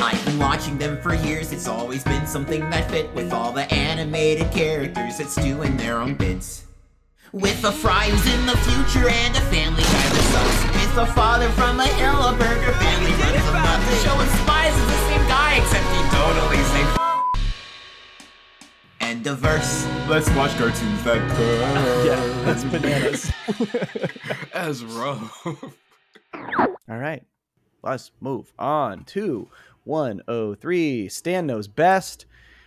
I've been watching them for years, it's always been something that fit with all the animated characters that's doing their own bits. With a fry who's in the future and a family guy that sucks. With a father from a hill, a burger family runs a month. The show inspires is the same guy, except he totally say and diverse. Let's watch cartoons that Yeah, that's bananas. as rough. All right, let's move on to 103. Stan Knows Best.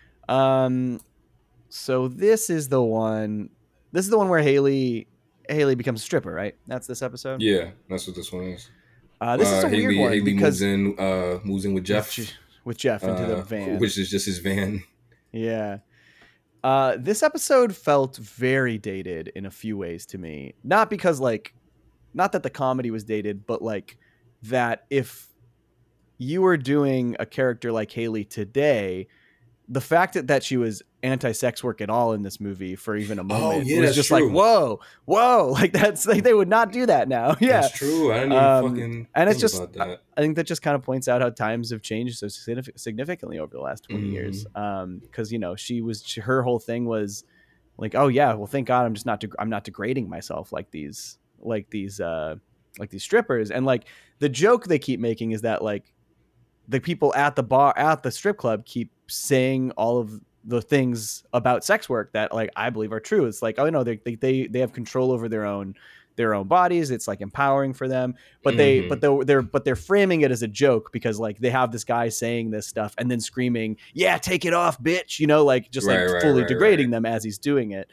So this is the one where Haley becomes a stripper, right? That's this episode. Yeah, that's what this one is. This is a weird one Haley because moves in with Jeff. With Jeff into the van, which is just his van. Yeah. This episode felt very dated in a few ways to me. Not because not that the comedy was dated, but like that if you were doing a character like Haley today, the fact that she was anti-sex work at all in this movie for even a moment was just true. like, whoa, like that's like they would not do that now. Yeah, that's true. I didn't even fucking and it's think just about that. I think that just kind of points out how times have changed so significantly over the last 20 years. Because her whole thing was like, oh yeah, well thank God I'm not degrading myself like these strippers. And like the joke they keep making is that like the people at the strip club keep saying all of the things about sex work that like I believe are true. It's like, oh no, they have control over their own bodies. It's like empowering for them, but they're framing it as a joke because like they have this guy saying this stuff and then screaming, "Yeah, take it off, bitch!" You know, like just fully degrading them as he's doing it.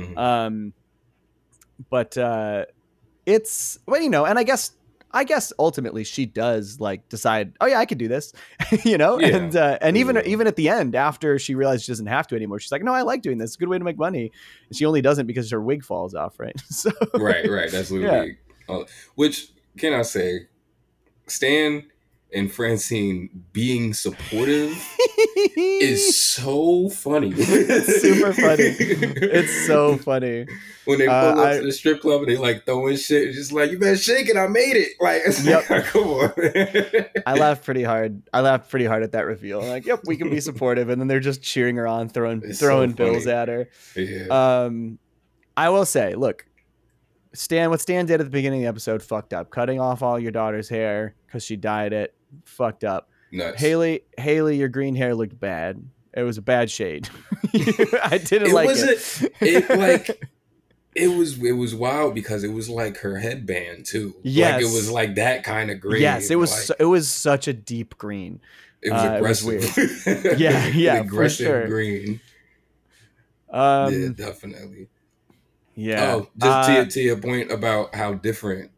But it's and I guess ultimately she does like decide, oh yeah, I could do this, and even at the end, after she realizes she doesn't have to anymore, she's like, no, I like doing this. It's a good way to make money. And she only doesn't because her wig falls off. Right. So right. That's literally, which can I say, Stan and Francine being supportive is so funny. It's super funny. It's so funny. When they pull up to the strip club and they like throwing shit, it's just like, you better shake it, I made it. Like, come on. I laughed pretty hard at that reveal. Like, yep, we can be supportive. And then they're just cheering her on, throwing bills at her. Yeah. I will say, look, what Stan did at the beginning of the episode fucked up. Cutting off all your daughter's hair because she dyed it, fucked up. Nuts. Haley, your green hair looked bad. It was a bad shade. I didn't like it. It was wild because it was like her headband too. Yes. Like it was like that kind of green. Yes, it was. It was such a deep green. It was aggressive. It was weird. yeah, aggressive for sure. green. Yeah, definitely. Yeah. Oh, just to your point about how different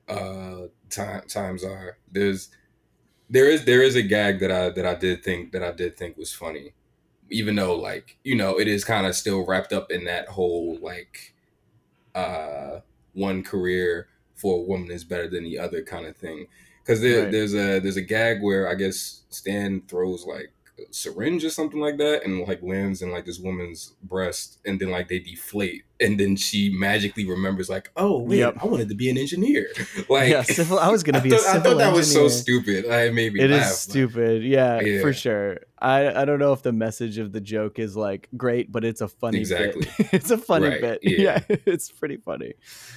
times are. There is a gag that I did think was funny, even though like it is kind of still wrapped up in that whole like one career for a woman is better than the other kind of thing. Because there's a gag where I guess Stan throws like a syringe or something like that and like lands in like this woman's breast and then like they deflate and then she magically remembers like, oh wait, I wanted to be an engineer. Like I was gonna be a civil I thought that was so engineer. stupid. It made me It laugh. is stupid. Yeah, for sure. I don't know if the message of the joke is like great, but it's a funny bit. It's a funny bit. Yeah, it's pretty funny.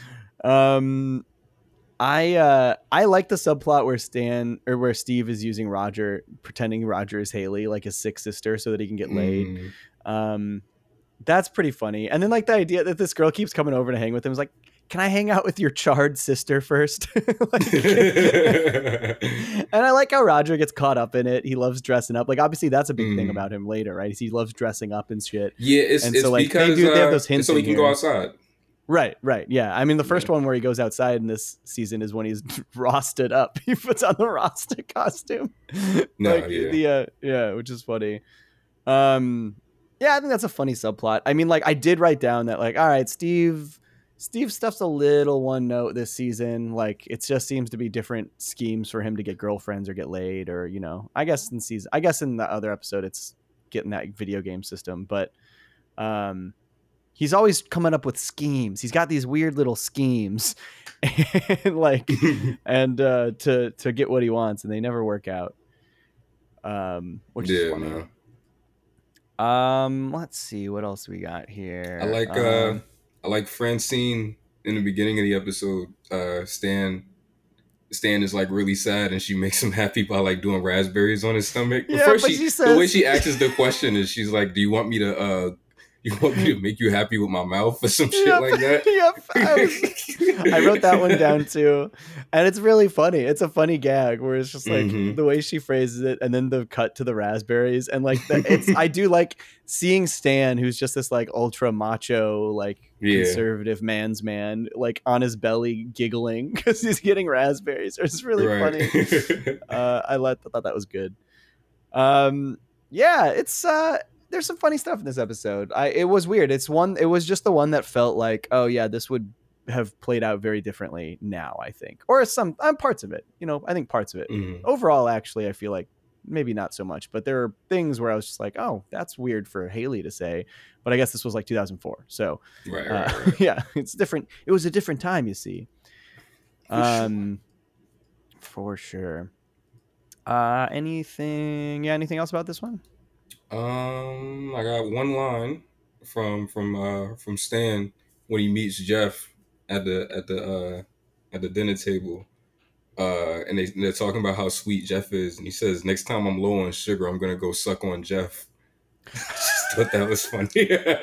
I like the subplot where Steve is using Roger, pretending Roger is Haley, like his sick sister, so that he can get laid. That's pretty funny. And then like the idea that this girl keeps coming over to hang with him is like, can I hang out with your charred sister first? And I like how Roger gets caught up in it. He loves dressing up. Like obviously that's a big thing about him later, right? He loves dressing up and shit. Yeah, it's like because they have those hints so he can go outside. Right. Yeah. I mean, the first one where he goes outside in this season is when he's Rosted up. He puts on the Rasta costume. Which is funny. Yeah, I think that's a funny subplot. I mean, like, I did write down that, like, all right, Steve stuff's a little one note this season. Like, it just seems to be different schemes for him to get girlfriends or get laid, or I guess in the other episode it's getting that video game system, but he's always coming up with schemes. He's got these weird little schemes, and to get what he wants, and they never work out. which is funny. Man. Let's see what else we got here. I like Francine in the beginning of the episode. Stan is like really sad, and she makes him happy by like doing raspberries on his stomach. Yeah, first, but she says, the way she asks the question is, she's like, "Do you want me to make you happy with my mouth or some shit like that?" Yep. I wrote that one down too, and it's really funny. It's a funny gag where it's just like the way she phrases it, and then the cut to the raspberries, and like I do like seeing Stan, who's just this like ultra macho, like conservative man's man, like on his belly giggling because he's getting raspberries. It's really funny. I thought that was good. Yeah, it's there's some funny stuff in this episode. It was weird. It was just the one that felt like, oh yeah, this would have played out very differently now, I think. Or some parts of it. I think parts of it. Overall, actually, I feel like maybe not so much, but there are things where I was just like, oh, that's weird for Haley to say. But I guess this was like 2004. So right. Yeah, it's different. It was a different time, you see. For sure. Anything else about this one? I got one line from Stan when he meets Jeff at the dinner table, and they're talking about how sweet Jeff is, and he says, "Next time I'm low on sugar, I'm gonna go suck on Jeff." I just thought that was funny.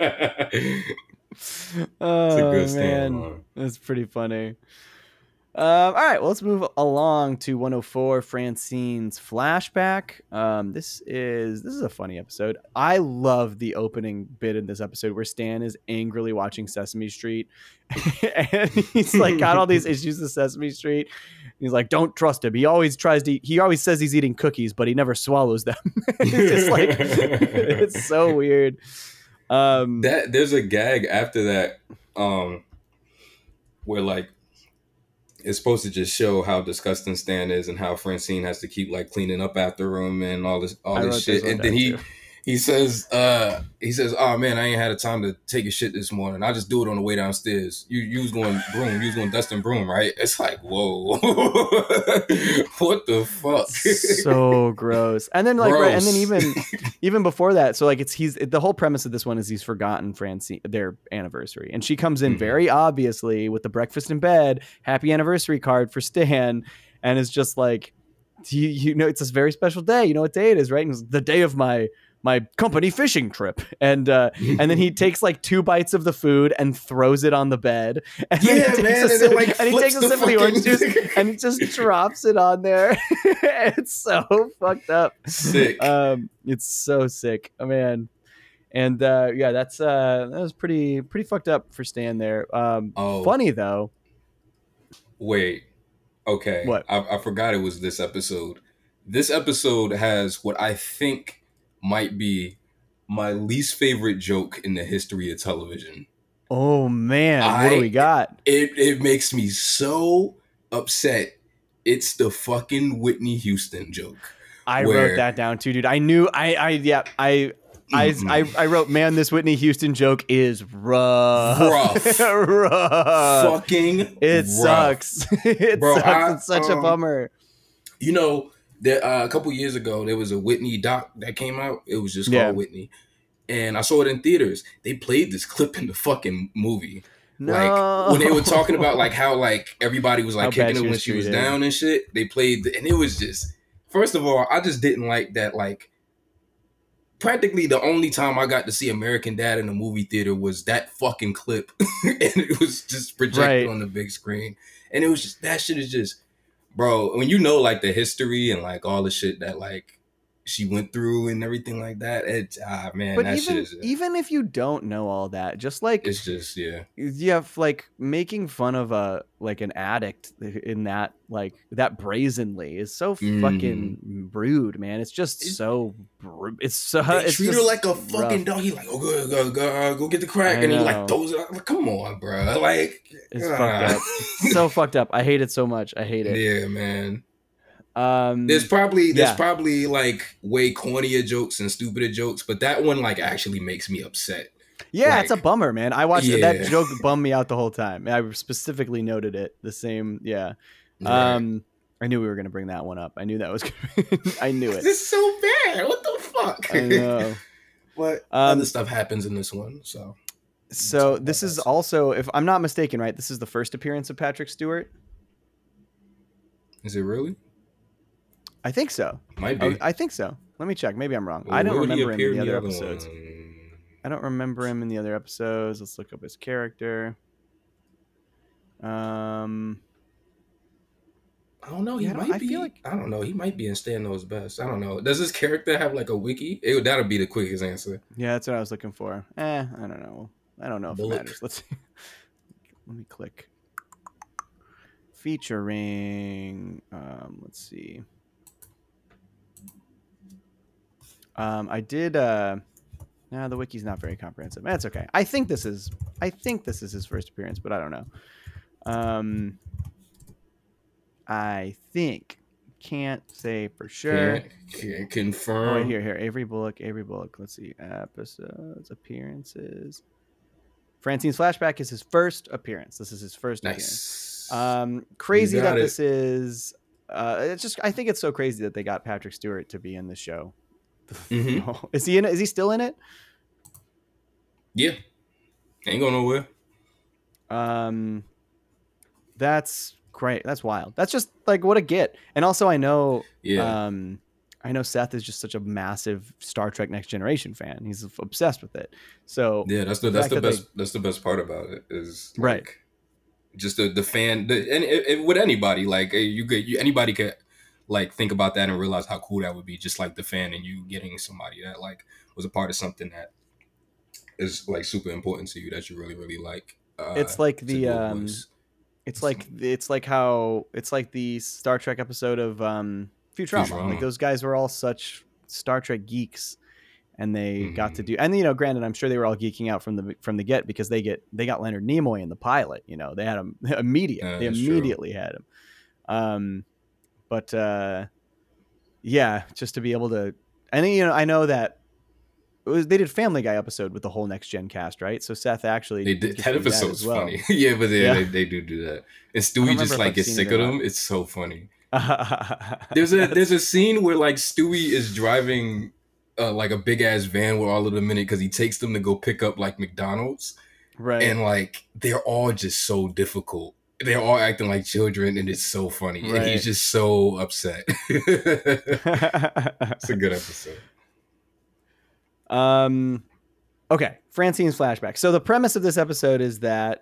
It's a good Stan line. That's pretty funny. All right, well, let's move along to 104, Francine's flashback. This is a funny episode. I love the opening bit in this episode where Stan is angrily watching Sesame Street, and he's like got all these issues with Sesame Street. He's like, don't trust him. He always says he's eating cookies, but he never swallows them. It's just like, it's so weird. There's a gag after that, where like, it's supposed to just show how disgusting Stan is and how Francine has to keep like cleaning up after him and all this shit. And then he says, "Oh man, I ain't had a time to take a shit this morning. I just do it on the way downstairs. You was going dust and broom, right?" It's like, whoa, what the fuck? So gross. And then and then even before that, so like the whole premise of this one is he's forgotten Francine their anniversary, and she comes in very obviously with the breakfast in bed, happy anniversary card for Stan, and is just like, you know, it's this very special day. You know what day it is, right? And it's the day of my company fishing trip, and then he takes like 2 bites of the food and throws it on the bed, and then he takes a sip of the orange juice and he just drops it on there. It's so fucked up. Sick. It's so sick, man. And yeah, that was pretty fucked up for Stan there. Funny though. Wait. Okay. What? I forgot it was this episode. This episode has what I think might be my least favorite joke in the history of television. Oh man, what do we got? It makes me so upset. It's the fucking Whitney Houston joke. I wrote that down too, dude. I knew I wrote, man, this Whitney Houston joke is rough. Fucking it rough. Sucks. It's such a bummer. You know, there, a couple years ago, there was a Whitney doc that came out. It was just called Whitney. And I saw it in theaters. They played this clip in the fucking movie. No. Like, when they were talking about, like, how, like, everybody was, like, kicking her when she was down and shit. They played, and it was just, first of all, I just didn't like that, like, practically the only time I got to see American Dad in a movie theater was that fucking clip. And it was just projected on the big screen. And it was just, that shit is just, bro, when you know, like, the history and, like, all the shit that, like, she went through and everything like that, it's, man, but that shit is... Even if you don't know all that, just, like... It's just, yeah, like, making fun of, an addict in that, like, that brazenly is so fucking rude, man. It's just so... It's so... They treat her like a fucking dog. He's like, oh, go get the crack. And he, like, throws it out. Like, come on, bro. Like... It's fucked up. So fucked up. I hate it so much. I hate it. Yeah, man. There's probably like way cornier jokes and stupider jokes, but that one like actually makes me upset. Yeah, like, it's a bummer, man. I watched it. That joke bummed me out the whole time. I specifically noted it. The same, yeah. Right. I knew we were gonna bring that one up. I knew that was. I knew it. It's so bad. man, what the fuck? I know. What other stuff happens in this one? So this is also, if I'm not mistaken, right? This is the first appearance of Patrick Stewart. Is it really? I think so. Might be. I think so. Let me check. Maybe I'm wrong. Well, I don't remember him in the other one? episodes. I don't remember him in the other episodes. Let's look up his character. I don't know. He might be. I don't know. He might be in Stan Knows Best. I don't know. Does this character have like a wiki? That'll be the quickest answer. Yeah, that's what I was looking for. I don't know. I don't know if it matters. Let's see. Let me click. Featuring. Let's see. I did. The wiki's not very comprehensive. That's okay. I think this is his first appearance, but I don't know. I think, can't say for sure. Can't confirm. Oh, here. Avery Bullock. Let's see. Episodes, appearances. Francine's flashback is his first appearance. This is his first appearance. Crazy that this is. It's just. I think it's so crazy that they got Patrick Stewart to be in the show. Mm-hmm. Is he in it? Is he still in it? Yeah. Ain't going nowhere. That's great. That's wild. That's just like what a get. And also I know Seth is just such a massive Star Trek Next Generation fan. He's obsessed with it. So yeah, that's the best part about it is like, right. Just the fan and with anybody, like anybody could like think about that and realize how cool that would be, just like the fan and you getting somebody that like was a part of something that is like super important to you that you really, really like. It's like the it's like the Star Trek episode of Futurama. Like those guys were all such Star Trek geeks, and they got to do. And granted, I'm sure they were all geeking out from the get because they got Leonard Nimoy in the pilot. They had him immediately. They immediately had him. But yeah, just to be able to, and I know that they did Family Guy episode with the whole Next Gen cast, right? So Seth actually they did that episode's funny. Yeah, but they do that, and Stewie just like gets sick of them. It's so funny. There's a scene where like Stewie is driving like a big ass van with all of them in it because he takes them to go pick up like McDonald's, right? And like they're all just so difficult. They're all acting like children, and it's so funny. Right. And he's just so upset. It's a good episode. Okay, Francine's flashback. So the premise of this episode is that.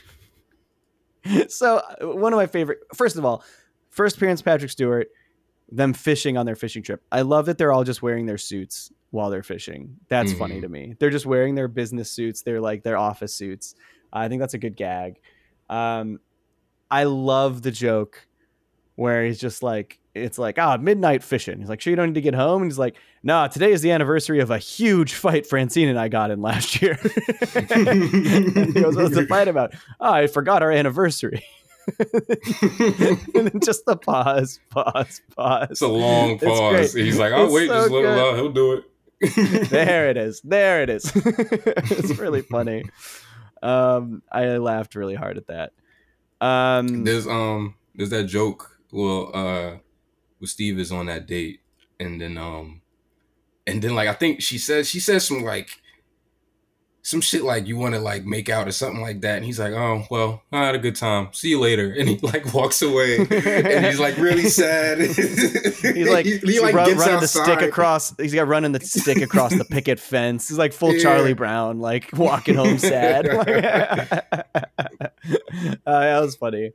So one of my favorite. First of all, first appearance Patrick Stewart, them fishing on their fishing trip. I love that they're all just wearing their suits while they're fishing. That's funny to me. They're just wearing their business suits. They're like their office suits. I think that's a good gag. I love the joke where he's just like, it's like, midnight fishing. He's like, sure you don't need to get home? And he's like, nah, today is the anniversary of a huge fight Francine and I got in last year. And he goes, what's the fight about? I forgot our anniversary. And then just the pause. It's a long pause. He's like, I'll wait, just let him out. He'll do it. There it is. It's really funny. I laughed really hard at that. There's that joke. Well, Steve is on that date, and then like I think she says some shit like you want to like make out or something like that, and he's like, oh well, I had a good time, see you later, and he like walks away, and he's like really sad. He's like running the stick across. He's got running the stick across the picket fence. He's like full Charlie Brown, like walking home sad. That was funny.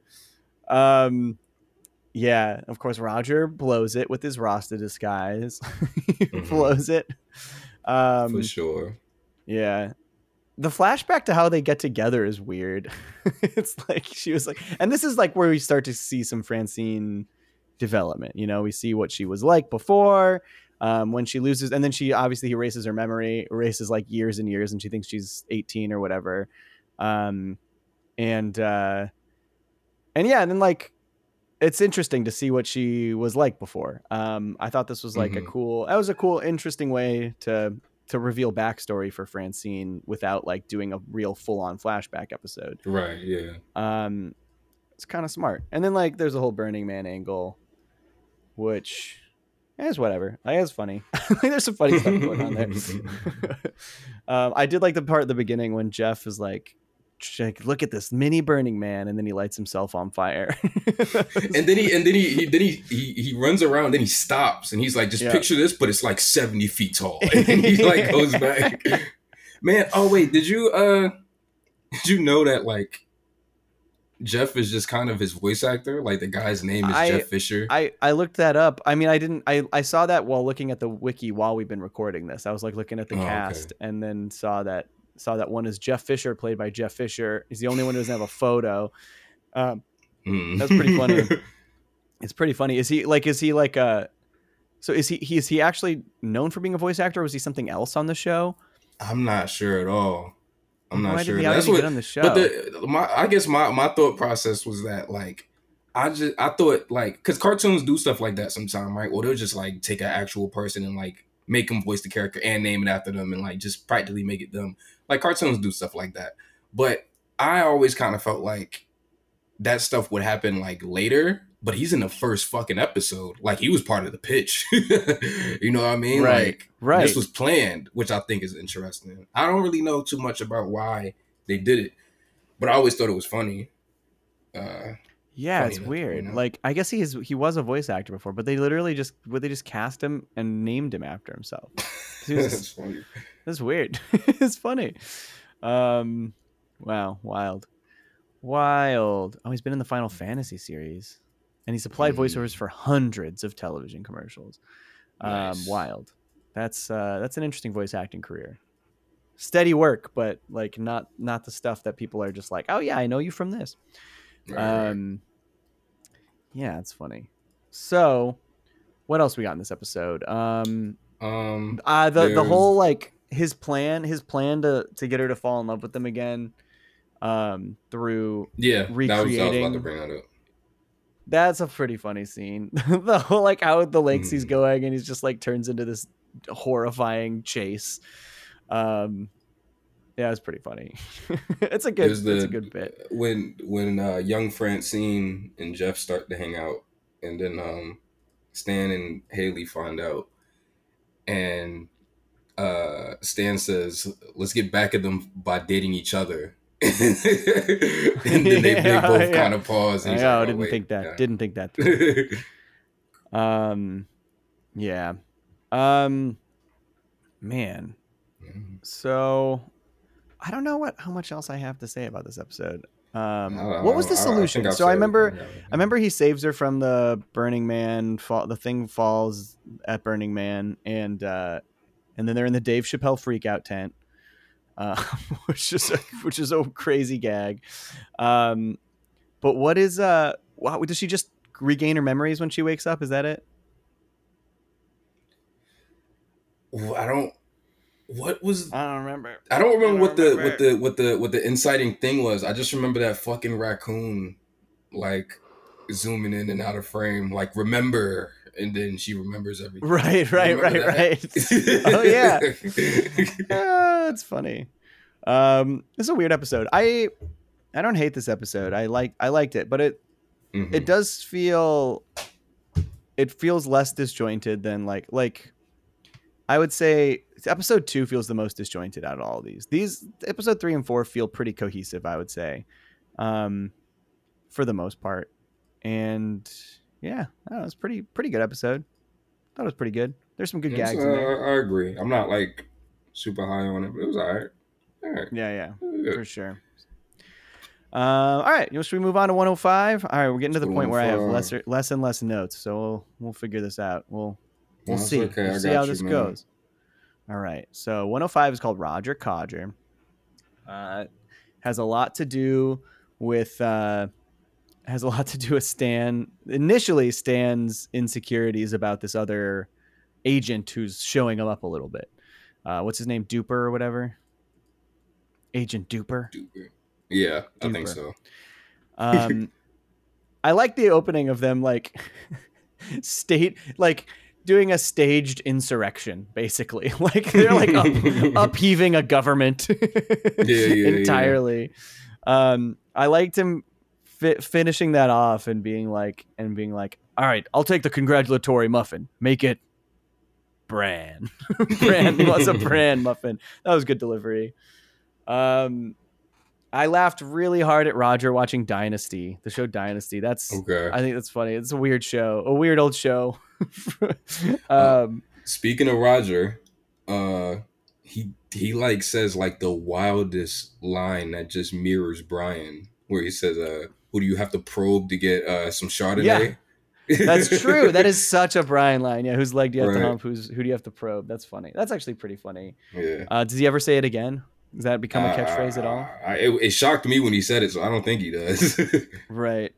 Yeah, of course, Roger blows it with his Rasta disguise. Blows it. For sure. Yeah. The flashback to how they get together is weird. It's like she was like, and this is like where we start to see some Francine development. We see what she was like before, when she loses, and then she obviously erases her memory, erases like years and years, and she thinks she's 18 or whatever. And yeah, and then like, it's interesting to see what she was like before. I thought this was like a cool, interesting way to reveal backstory for Francine without like doing a real full on flashback episode. Right. Yeah. It's kind of smart. And then like, there's a whole Burning Man angle, which It's whatever. I guess funny. There's some funny stuff going on there. I did like the part at the beginning when Jeff is like, look at this mini Burning Man, and then he lights himself on fire. and then he runs around, then he stops, and he's like, just picture this, but it's like 70 feet tall, and then he like goes back. Man, oh wait, did you know that like Jeff is just kind of his voice actor? Like the guy's name is Jeff Fisher. I looked that up. I mean, I saw that while looking at the wiki while we've been recording this. I was like looking at the cast and then saw that one is Jeff Fisher, played by Jeff Fisher. He's the only one who doesn't have a photo. That's pretty funny. It's pretty funny. Is he like so is he actually known for being a voice actor, or was he something else on the show? I'm not sure at all. I'm not sure. That's what on the show. But I guess my thought process was that like I thought like, because cartoons do stuff like that sometimes, right? Or they'll just like take an actual person and like make them voice the character and name it after them and like just practically make it them. Like cartoons do stuff like that. But I always kind of felt like that stuff would happen like later. But he's in the first fucking episode. Like he was part of the pitch. You know what I mean? Right. This was planned, which I think is interesting. I don't really know too much about why they did it, but I always thought it was funny. It's weird. You know? Like I guess he was a voice actor before, but they literally just cast him and named him after himself. That's funny. That's weird. It's funny. Wow, wild. Oh, he's been in the Final Fantasy series. And he supplied voiceovers for hundreds of television commercials. Nice. Wild. That's an interesting voice acting career. Steady work, but like not the stuff that people are just like, oh yeah, I know you from this. Right. Yeah, it's funny. So, what else we got in this episode? The whole like his plan to get her to fall in love with him again, through recreating. I was about to bring that up. That's a pretty funny scene. The whole like how the lengths he's going, and he's just like turns into this horrifying chase. Yeah, it's pretty funny. It's a good bit. When young Francine and Jeff start to hang out, and then Stan and Haley find out, and Stan says, "Let's get back at them by dating each other." And then they both kind of pause. And didn't think that through. Yeah. Man. So I don't know how much else I have to say about this episode. What was the solution? I remember he saves her from the Burning Man. The thing falls at Burning Man, and then they're in the Dave Chappelle freakout tent. Which is a crazy gag. But what is does she just regain her memories when she wakes up? Is that it? I don't remember. I don't remember what the inciting thing was. I just remember that fucking raccoon like zooming in and out of frame, like remember, and then she remembers everything. Right. Oh yeah. It's funny. It's a weird episode. I don't hate this episode. I liked it, but it does feels less disjointed than like I would say episode 2 feels the most disjointed out of all of these. These episode 3 and 4 feel pretty cohesive, I would say, for the most part. And yeah, I don't know, it's pretty good episode. Thought it was pretty good. There's some good gags in there. I agree. I'm not like super high on it, but it was all right. Yeah, for sure. All right, should we move on to 105? All right, we're getting to the point where I have less and less notes, so we'll figure this out. We'll see. Okay. We'll see how this goes. All right, so 105 is called Roger Codger. Has a lot to do with Stan. Initially, Stan's insecurities about this other agent who's showing him up a little bit. What's his name? Duper or whatever. Agent Duper. Yeah, Duper. I think so. I like the opening of them like doing a staged insurrection, basically. Like they're like upheaving a government entirely. Yeah. I liked him finishing that off and being like, all right, I'll take the congratulatory muffin. Make it Bran. Bran. He wants a Bran muffin. That was good delivery. I laughed really hard at Roger watching Dynasty, the show Dynasty. Okay. I think that's funny. It's a weird show, a weird old show. Speaking of Roger, he like says like the wildest line that just mirrors Brian, where he says, "Who do you have to probe to get some Chardonnay?" Yeah, that's true. That is such a Brian line. Yeah, whose leg do you have to Right. hump? Who do you have to probe? That's funny. That's actually pretty funny. Yeah. Does he ever say it again? Does that become a catchphrase at all? It shocked me when he said it, so I don't think he does. Right.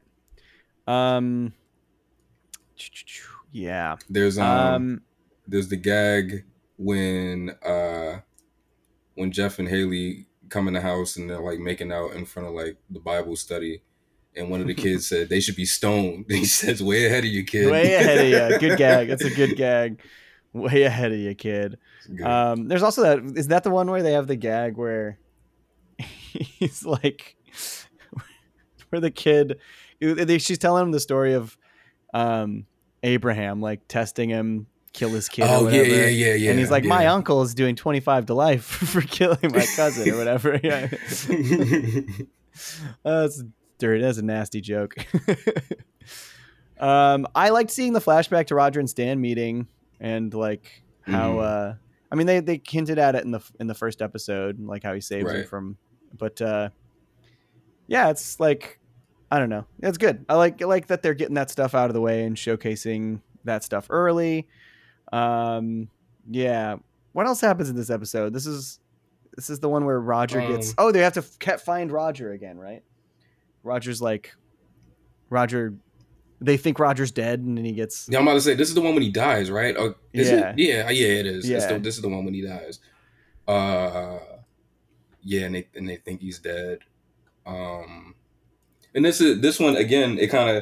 Yeah. There's the gag when Jeff and Haley come in the house and they're like making out in front of like the Bible study, and one of the kids said they should be stoned. He says, "Way ahead of you, kid." Way ahead of you. Good gag. That's a good gag. Way ahead of you, kid. Good. There's also that. Is that the one where they have the gag where he's like, where the kid, she's telling him the story of Abraham like testing him, kill his kid. Oh, or whatever. yeah. And he's like, yeah. my uncle is doing 25 to life for killing my cousin or whatever. Yeah. That's dirty. That's a nasty joke. I liked seeing the flashback to Roger and Stan meeting and like how I mean they hinted at it in the first episode, like how he saves him from, but yeah, it's like, I don't know, it's good. I like that they're getting that stuff out of the way and showcasing that stuff early. Yeah, what else happens in this episode? This is the one where Roger gets they have to find Roger again, right? They think Roger's dead, and then he gets. Yeah, I'm about to say this is the one when he dies, right? Or is it? Yeah, it is. Yeah. This is the one when he dies. Yeah, and they think he's dead. And this one again. It kind of.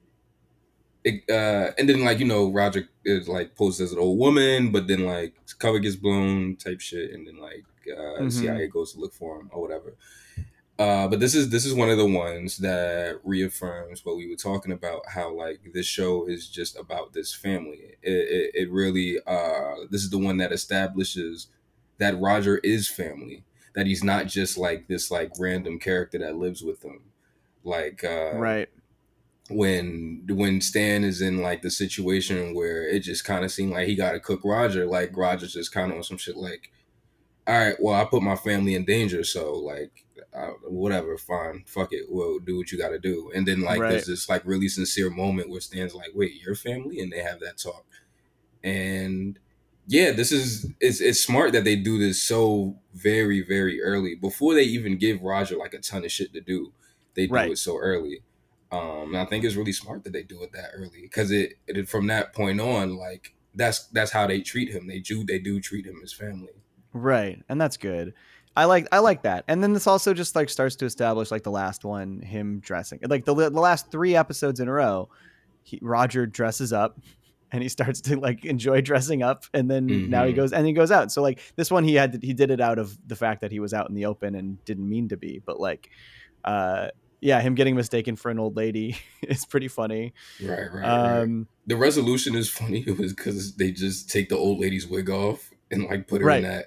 And then like Roger is like posed as an old woman, but then like his cover gets blown, type shit, and then like CIA goes to look for him or whatever. But this is one of the ones that reaffirms what we were talking about, how like this show is just about this family. It really this is the one that establishes that Roger is family, that he's not just like this like random character that lives with them. Like right. When Stan is in like the situation where it just kind of seemed like he got to cook Roger, like Roger's just kind of on some shit like, all right, well, I put my family in danger, so like whatever, fine, fuck it, well, do what you got to do. And then like there's this like really sincere moment where Stan's like, wait, your family? And they have that talk. And yeah, it's smart that they do this so very, very early before they even give Roger like a ton of shit to do. They do it so early. And I think it's really smart that they do it that early, because it from that point on, like that's how they treat him. They do treat him as family. Right, and that's good. I like that. And then this also just like starts to establish like the last one, him dressing, like the last 3 episodes in a row, Roger dresses up and he starts to like enjoy dressing up, and then now he goes out. So like this one he did it out of the fact that he was out in the open and didn't mean to be, but like yeah, him getting mistaken for an old lady is pretty funny. Right. The resolution is funny. It was because they just take the old lady's wig off and like put her in that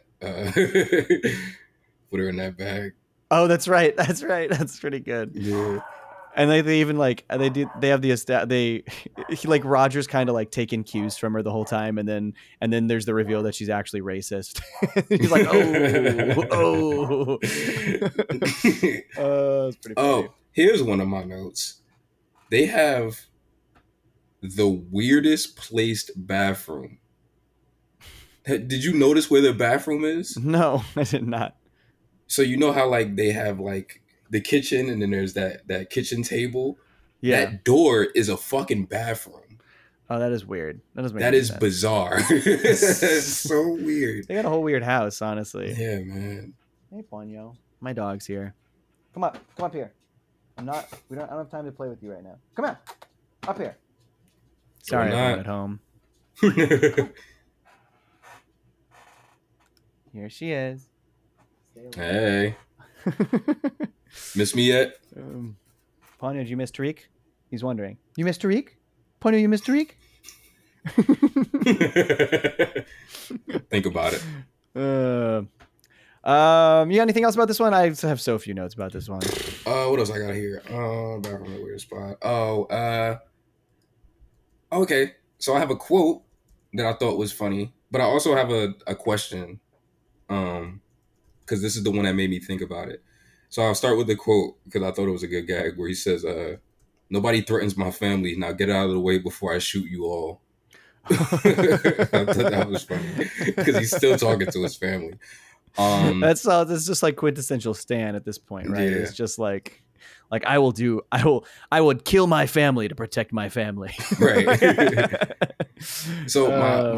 put her in that bag. Oh, that's right. That's pretty good. Yeah. And they even like they have like Roger's kind of like taking cues from her the whole time, and then there's the reveal that she's actually racist. He's like, oh, it's pretty funny. Oh, here's one of my notes. They have the weirdest placed bathroom. Did you notice where the bathroom is? No, I did not. So you know how like they have like the kitchen, and then there's that kitchen table. Yeah. That door is a fucking bathroom. Oh, that is weird. That is bizarre. It's so weird. They got a whole weird house, honestly. Yeah, man. Hey, Ponyo. My dog's here. Come up here. I don't have time to play with you right now. Come on. Up here. Sorry, I'm at home. Here she is. Hey. Miss me yet? Ponyo, did you miss Tariq? He's wondering. You missed Tariq? Ponyo, you missed Tariq? Think about it. You got anything else about this one? I have so few notes about this one. What else I got here? Back from the weird spot. Okay. So I have a quote that I thought was funny, but I also have a question. Because this is the one that made me think about it. So I'll start with the quote because I thought it was a good gag where he says, "Nobody threatens my family. Now get out of the way before I shoot you all." I thought that was funny because he's still talking to his family. That's just like quintessential Stan at this point, right? Yeah. It's just like I would kill my family to protect my family. Right. So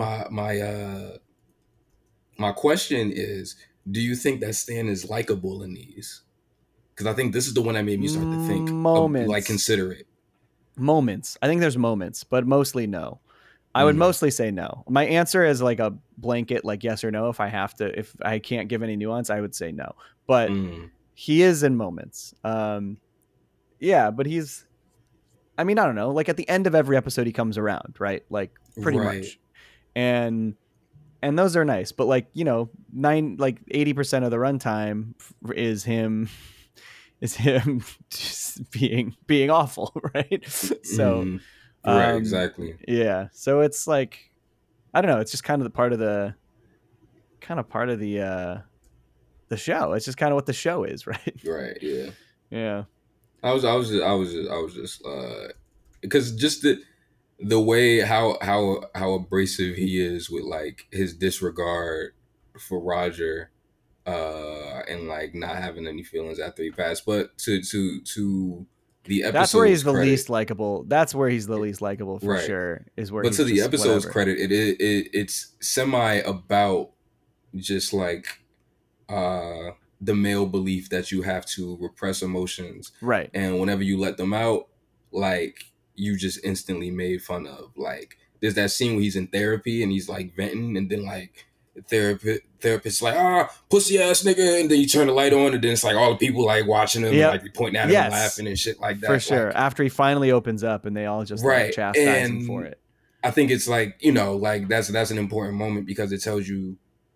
my question is, do you think that Stan is likable in these? Because I think this is the one that made me start to think, consider it. Moments. I think there's moments, but mostly no. I would mostly say no. My answer is like a blanket, like yes or no. If I can't give any nuance, I would say no. But he is in moments. Yeah, but I don't know. Like at the end of every episode, he comes around, right? Like pretty much. And those are nice, but 80% of the runtime is him just being awful, right? So right, exactly. Yeah. So it's like, I don't know, it's just kind of the part of the show. It's just kind of what the show is, right? Right, yeah. Yeah. I was just because just the way how abrasive he is with like his disregard for Roger, and like not having any feelings after he passed. But to the episode, that's where he's the least likable. That's where he's the least likable for sure. Is where. But to the episode's credit, it's semi about just like the male belief that you have to repress emotions, right? And whenever you let them out, like you just instantly made fun of. Like there's that scene where he's in therapy and he's like venting, and then like the therapist's like, pussy ass nigga, and then you turn the light on, and then it's like all the people like watching him, and, like pointing at him and laughing and shit like that. For sure. Like, after he finally opens up, and they all just like, chastise him for it. I think it's like like that's an important moment because it tells you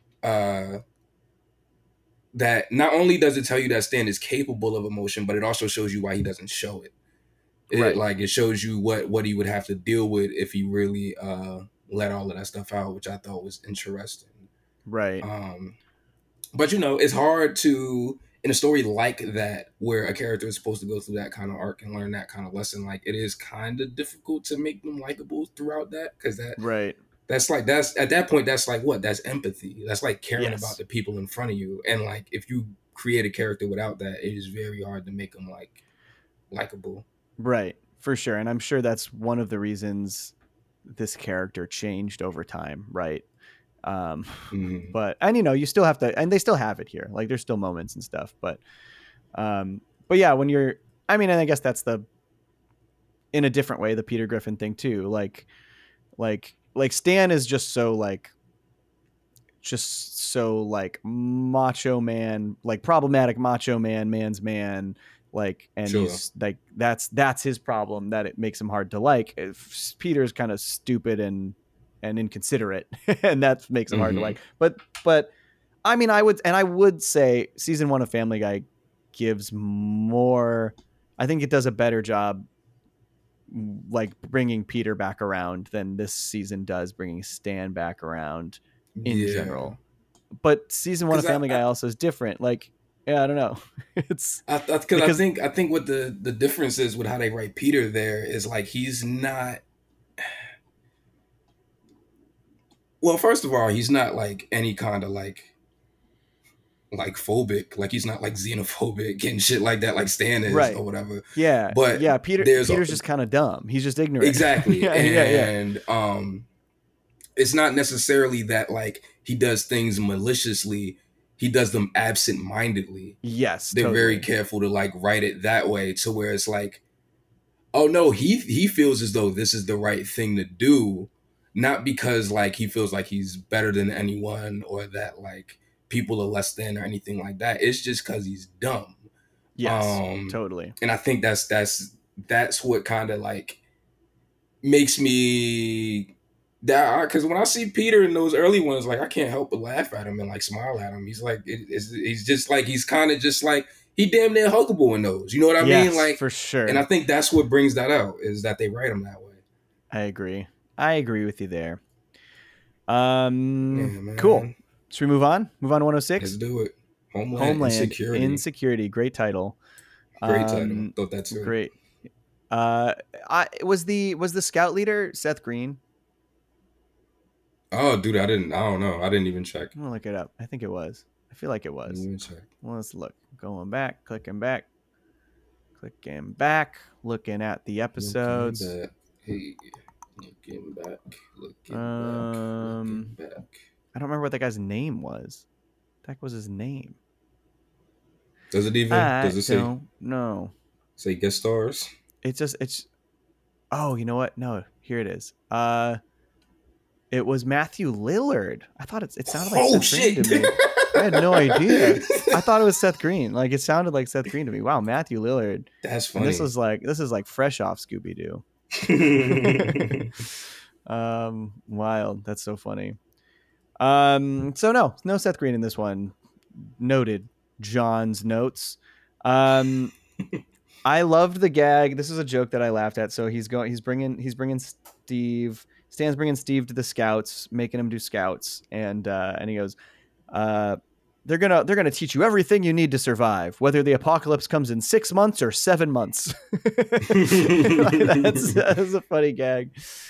that not only does it tell you that Stan is capable of emotion, but it also shows you why he doesn't show it. It shows you what he would have to deal with if he really let all of that stuff out, which I thought was interesting. Right. But it's hard to, in a story like that, where a character is supposed to go through that kind of arc and learn that kind of lesson, like it is kind of difficult to make them likable throughout that, because that's at that point, that's like that's empathy. That's like caring about the people in front of you. And like if you create a character without that, it is very hard to make them likable. Right, for sure. And I'm sure that's one of the reasons this character changed over time, right? But you still have to, and they still have it here. Like there's still moments and stuff, but yeah, when you're, and I guess that's in a different way, the Peter Griffin thing too. Like Stan is just so macho man, like problematic macho man's man. Like, and he's like, that's his problem, that it makes him hard to like. Peter's kind of stupid and inconsiderate, and that makes him hard to like. But I would say season 1 of Family Guy gives more. I think it does a better job, like bringing Peter back around than this season does bringing Stan back around in general. But season 1 of Family Guy also is different. Like, yeah, I don't know. It's because I think what the difference is with how they write Peter there is like he's not. Well, first of all, he's not like any kind of like phobic. Like he's not like xenophobic and shit like that, like Stan is or whatever. Yeah, but yeah, Peter's just kind of dumb. He's just ignorant. Exactly. It's not necessarily that like he does things maliciously. He does them absent-mindedly. Yes, they're very careful to like write it that way to where it's like, oh no, he feels as though this is the right thing to do, not because like he feels like he's better than anyone or that like people are less than or anything like that. It's just because he's dumb. Yes, totally. And I think that's what kind of like makes me that because when I see Peter in those early ones, like I can't help but laugh at him and like smile at him. He's like, he's just like he's kind of just like he damn near huggable in those. You know what I mean? Like for sure. And I think that's what brings that out is that they write him that way. I agree with you there. Cool. Should we move on? Move on to 106. Let's do it. Homeland Insecurity. Great title. Great title. Thought that's great. Was the scout leader Seth Green? Oh, dude, I don't know. I didn't even check. I'm gonna look it up. I think it was. I feel like it was. Let me check. Well, let's look. Going back, clicking back, looking at the episodes. Looking back. I don't remember what that guy's name was. What the heck was his name? Does it say? No. Say guest stars. It's. Oh, you know what? No, here it is. It was Matthew Lillard. I thought it sounded like Seth Green to me. I had no idea. I thought it was Seth Green. Like it sounded like Seth Green to me. Wow, Matthew Lillard. That's funny. And this is like fresh off Scooby Doo. Wild. That's so funny. So no Seth Green in this one. Noted. John's notes. I loved the gag. This is a joke that I laughed at. So he's bringing Steve. Stan's bringing Steve to the scouts, making him do scouts, and he goes, they're gonna teach you everything you need to survive, whether the apocalypse comes in 6 months or 7 months. That's a funny gag.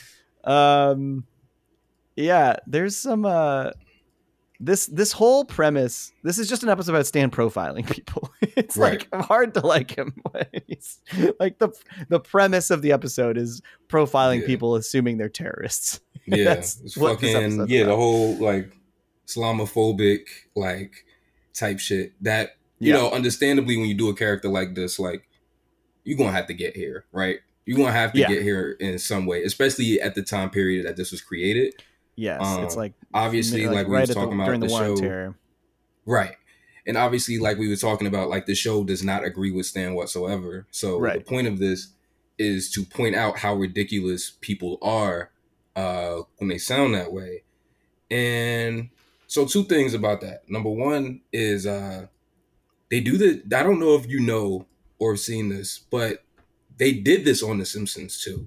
Yeah, there's some this whole premise. This is just an episode about Stan profiling people. It's right. Like hard to like him. He's, like the premise of the episode is profiling people, assuming they're terrorists. Yeah, it's fucking the whole like Islamophobic like type shit. That you know, understandably, when you do a character like this, like you're gonna have to get here, right? You're gonna have to get here in some way, especially at the time period that this was created. Yes, it's like obviously like we right were talking about during the show, terror. Right? And obviously, like we were talking about, like the show does not agree with Stan whatsoever. So the point of this is to point out how ridiculous people are when they sound that way. And so 2 things about that. Number one is they do the. I don't know if you know or have seen this, but they did this on The Simpsons too,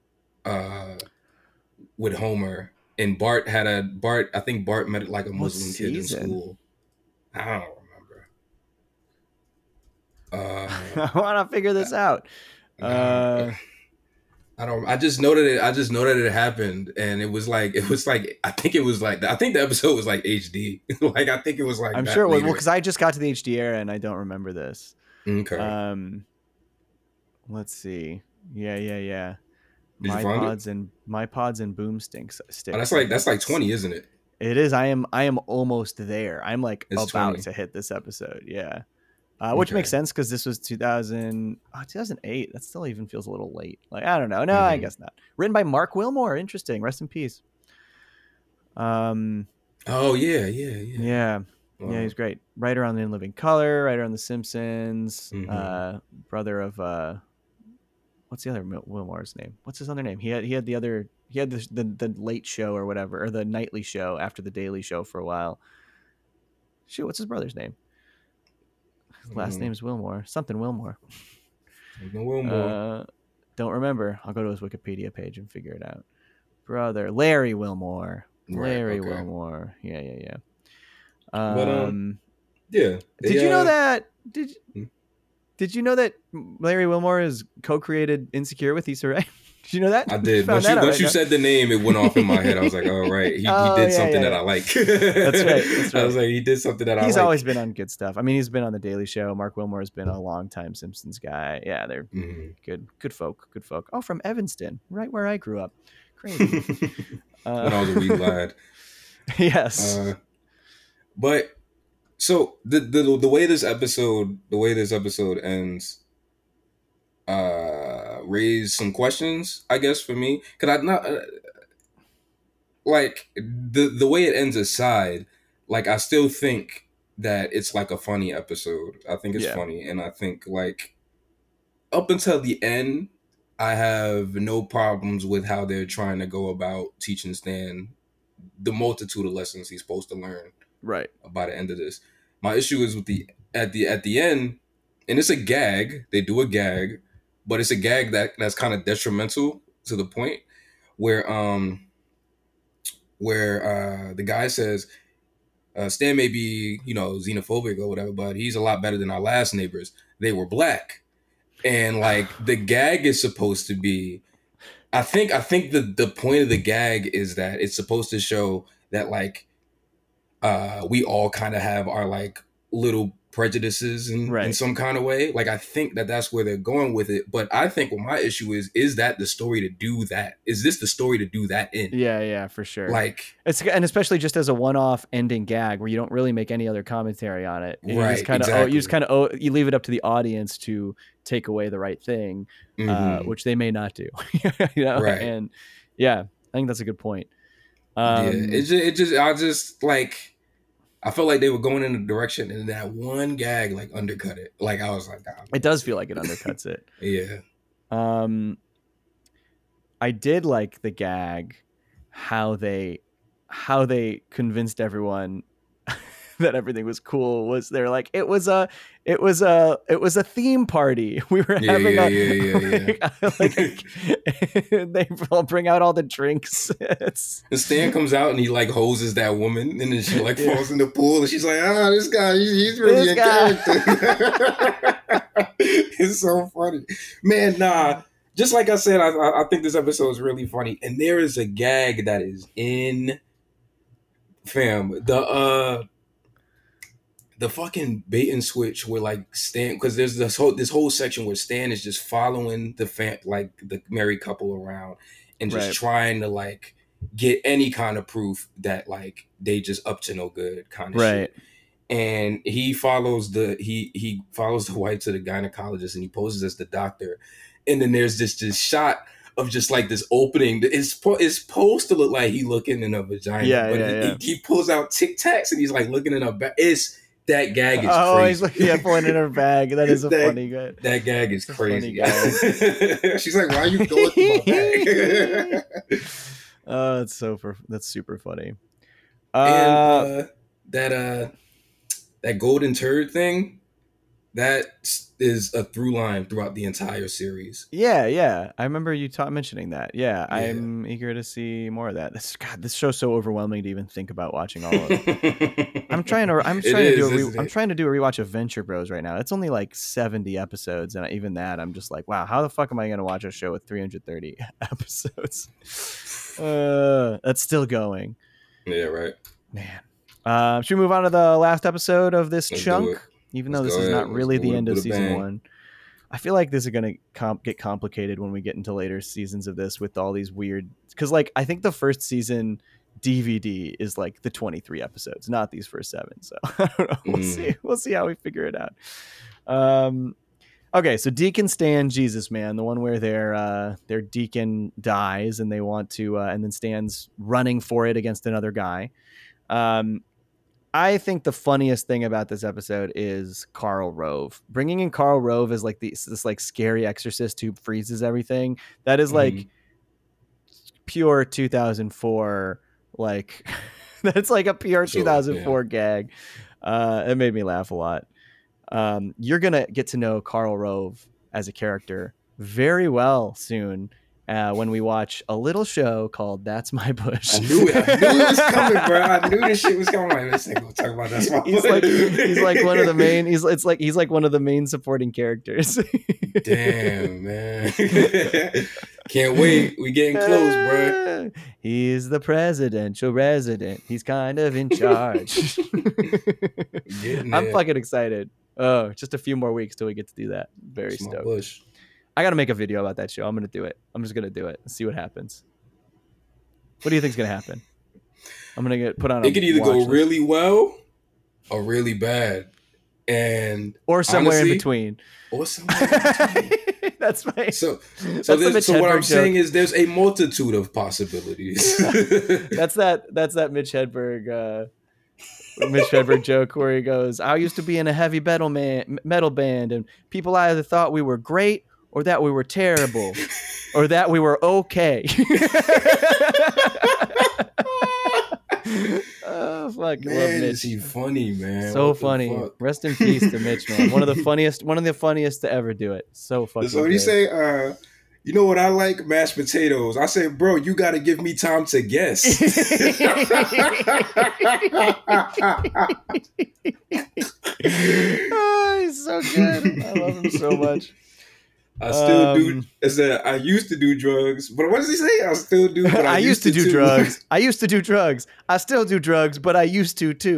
with Homer. And Bart I think Bart met like a Muslim kid in school. I don't remember. I want to figure this out. I just know that it happened, and it was like I think the episode was like HD. Like I think it was like I'm sure it was because I just got to the HD era and I don't remember this. Okay. Let's see. Yeah. Did you find My Pods and Boom Sticks. Oh, that's like 20, isn't it? It is. I am almost there. I'm like it's about 20. to hit this episode. Yeah. Which makes sense because this was 2008. That still even feels a little late. Like, I don't know. No, I guess not. Written by Mark Wilmore. Interesting. Rest in peace. Oh, yeah. Yeah. Wow. Yeah, he's great. Writer on The In Living Color, writer on The Simpsons, brother of what's the other Wilmore's name? What's his other name? He had the late show or whatever, or the nightly show after the Daily Show for a while. Shoot, what's his brother's name? His last name is Wilmore. Something Wilmore. Wilmore. Don't remember. I'll go to his Wikipedia page and figure it out. Brother Larry Wilmore. Wilmore. Yeah. Yeah. Did you know that? Did you know that Larry Wilmore is co-created Insecure with Issa Rae? Did you know that? I did. Once you said the name, it went off in my head. I was like, oh, right. He did something that I like. That's right. I was like, he did something that I like. He's always been on good stuff. I mean, he's been on The Daily Show. Mark Wilmore has been a long-time Simpsons guy. Yeah, they're good folk. Oh, from Evanston, right where I grew up. Crazy. When I was a wee lad. Yes. But so the way this episode ends raised some questions, I guess, for me, because I not like the way it ends aside, like I still think that it's like a funny episode. I think it's funny, and I think like up until the end, I have no problems with how they're trying to go about teaching Stan the multitude of lessons he's supposed to learn. Right. By the end of this, my issue is with at the end, and it's a gag. They do a gag, but it's a gag that's kind of detrimental to the point where the guy says Stan may be xenophobic or whatever, but he's a lot better than our last neighbors. They were black, and like the gag is supposed to be. I think the point of the gag is that it's supposed to show that like we all kind of have our like little prejudices in some kind of way. Like I think that's where they're going with it. But I think what my issue is that the story to do that? Is this the story to do that in? Yeah, for sure. Like and especially just as a one-off ending gag where you don't really make any other commentary on it. Right. Exactly. You leave it up to the audience to take away the right thing, which they may not do. Right. And yeah, I think that's a good point. I felt like they were going in a direction, and that one gag like undercut it. Like I was like, it does feel like it undercuts it. Yeah. I did like the gag, how they convinced everyone that everything was cool. Was they're like it was a theme party. We were having they all bring out all the drinks. And Stan comes out and he like hoses that woman, and then she like falls in the pool, and she's like, this guy, he's really in character. It's so funny, man. Nah, just like I said, I think this episode is really funny, and there is a gag that is in the fucking bait and switch where like Stan, because there's this whole section where Stan is just following the married couple around and just trying to like get any kind of proof that like they just up to no good kind of shit. And he follows the wife to the gynecologist, and he poses as the doctor, and then there's this shot of just like this opening. It's supposed to look like he looking in a vagina, he pulls out Tic Tacs and he's like looking in her back. That gag is crazy. Oh, he's like, pulling in her bag. That is funny gag. That gag is crazy. She's like, why are you going through my bag? Oh, that's super funny. And that golden turd thing, that is a through line throughout the entire series. Yeah. I remember you mentioning that. Yeah, I'm eager to see more of that. This show's so overwhelming to even think about watching all of it. I'm trying to do a rewatch of Venture Bros right now. It's only like 70 episodes, and even that, I'm just like, wow, how the fuck am I going to watch a show with 330 episodes? That's still going. Yeah, right. Man. Should we move on to the last episode of this chunk? Even though this is not really the end of season 1. I feel like this is going to get complicated when we get into later seasons of this with all these weird... Because like I think the first season DVD is like the 23 episodes, not these first 7. So I don't know. We'll see how we figure it out. Okay, so Deacon Stan Jesus Man, the one where their deacon dies and they want to... and then Stan's running for it against another guy. I think the funniest thing about this episode is Karl Rove. Bringing in Karl Rove as like this like scary exorcist who freezes everything. That is like pure 2004. Like that's like a pure 2004 gag. It made me laugh a lot. You're gonna get to know Karl Rove as a character very well soon. When we watch a little show called That's My Bush. I knew it was coming, bro. I knew this shit was coming. Like, let's go talk about That's My Bush. He's like one of the main. He's like one of the main supporting characters. Damn, man. Can't wait. We getting close, bro. He's the presidential resident. He's kind of in charge. I'm fucking excited. Oh, just a few more weeks till we get to do that. Very stoked. Bush. I got to make a video about that show. I'm going to do it. I'm just going to do it and see what happens. What do you think's going to happen? I'm going to get put on. It could either go really well or really bad, or somewhere in between. That's my. So what I'm saying is, there's a multitude of possibilities. That's that Mitch Hedberg. Mitch Hedberg joke where he goes, "I used to be in a heavy metal band, and people either thought we were great or that we were terrible, or that we were okay. Oh, fuck. Man, love Mitch. is he funny, man? So What the funny. fuck? Rest in peace to Mitch, man. One of the funniest to ever do it. So fucking So he good. say, you know what I like? Mashed potatoes. I said, bro, you got to give me time to guess. Oh, he's so good. I love him so much. I still do. I said I used to do drugs, but what does he say? I still do. But I used to do too. drugs. I used to do drugs. I still do drugs, but I used to too.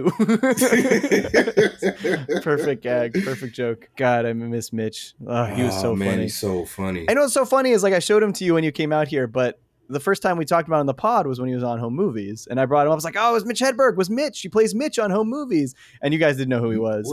Perfect gag. Perfect joke. God, I miss Mitch. Oh, he was so man, funny. He's so funny. I know what's so funny is like I showed him to you when you came out here, but the first time we talked about it on the pod was when he was on Home Movies, and I brought him up. I was like, "Oh, it was Mitch Hedberg. Was Mitch? He plays Mitch on Home Movies," and you guys didn't know who he was.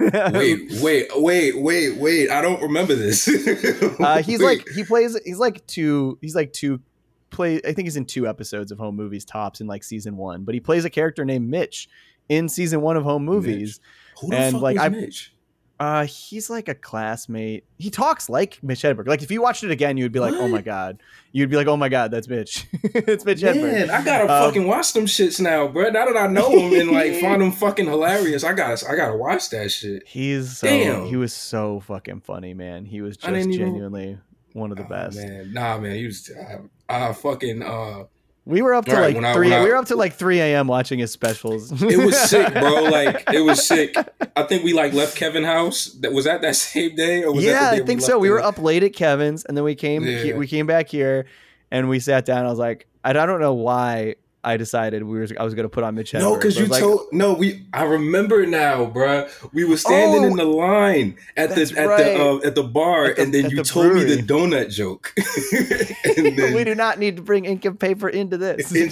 Wait! I don't remember this. He's like two. I think he's in 2 episodes of Home Movies tops in like season 1, but he plays a character named Mitch in season 1 of Home Movies. Mitch. Who the fuck was Mitch? He's like a classmate. He talks like Mitch Hedberg. Like if you watched it again, you'd be like, "Oh my god!" You'd be like, "Oh my god, that's Mitch." It's Mitch Hedberg. Man, I gotta fucking watch them shits now, bro. Now that I know him and like find them fucking hilarious, I gotta watch that shit. He was so fucking funny, man. He was just genuinely one of the best. Man, he was. We were up to Right, like 3. We were up to like 3 a.m. watching his specials. It was sick, bro. Like it was sick. I think we like left Kevin's house. Was that same day, or was that the day I think so. We were up late at Kevin's, and then we came back here, and we sat down. I was like, I don't know why I decided I was going to put on Mitch Hedberg. No, because I remember now, bro. We were standing in the line at the bar, and then you told me the donut joke. And then, we do not need to bring ink and paper into this. And